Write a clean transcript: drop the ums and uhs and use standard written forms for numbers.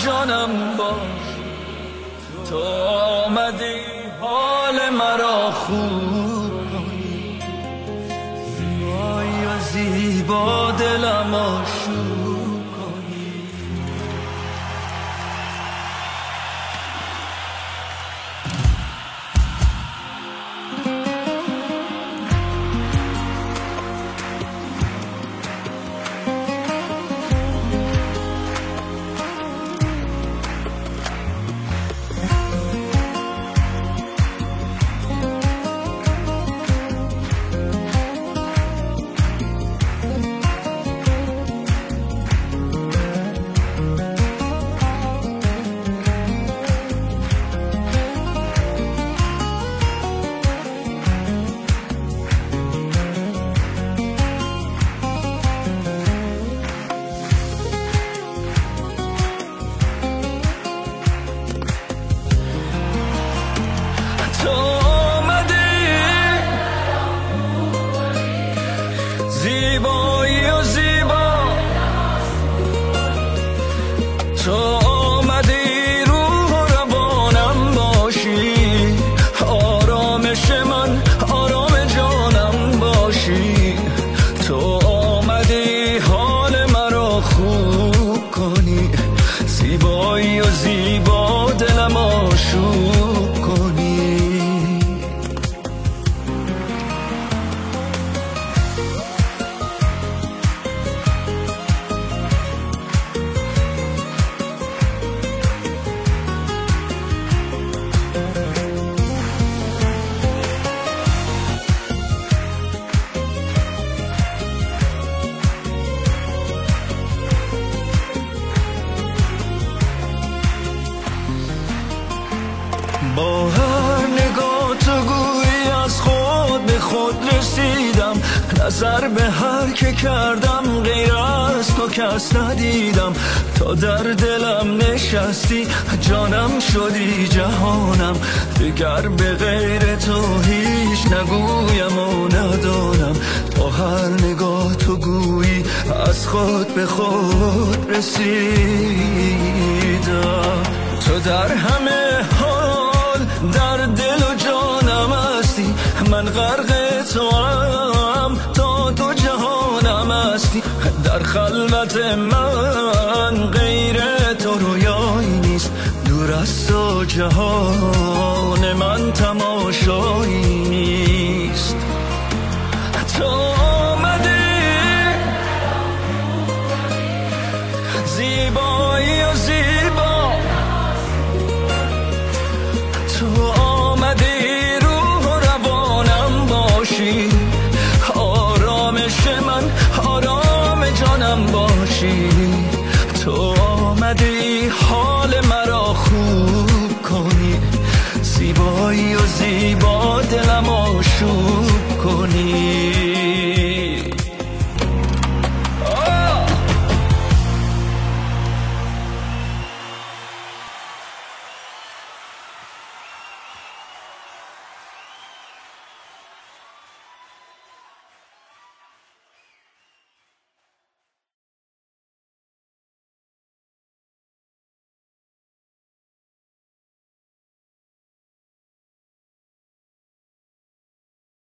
جانم باش. تو آمدی حال مرا خوب کنی، زیبایی و زیبا دلم آشوب کنی. تو آمدی زیبایی و زیبا، تو آمدی روح و روانم باشی، آرامش من آرام جانم باشی. تو آمدی حال مرا خوب کنی، زیبایی و زیبا دلم آشوب کنی. با هر نگاه تو گویی از خود به خود رسیدم، نظر به هر که کردم غیر از تو کس ندیدم. تا در دلم نشستی جانم شدی جهانم، دیگر به غیر تو هیچ نگویم و ندانم. با هر نگاه تو گویی از خود به خود رسیدم. تو در همه حال در دل و جانم هستی، من غرق تو هم تا تو جهانم هستی. در خلوت من غیر تو رویایی نیست، دور از تو جهان من تماشایی نیست. تو آمدی زیبایی و زیبا، تو آمدی روح و روانم باشی، آرامش من آرام جانم باشی. تو آمدی حال مرا خوب کنی، زیبایی و زیبا دلم آشوب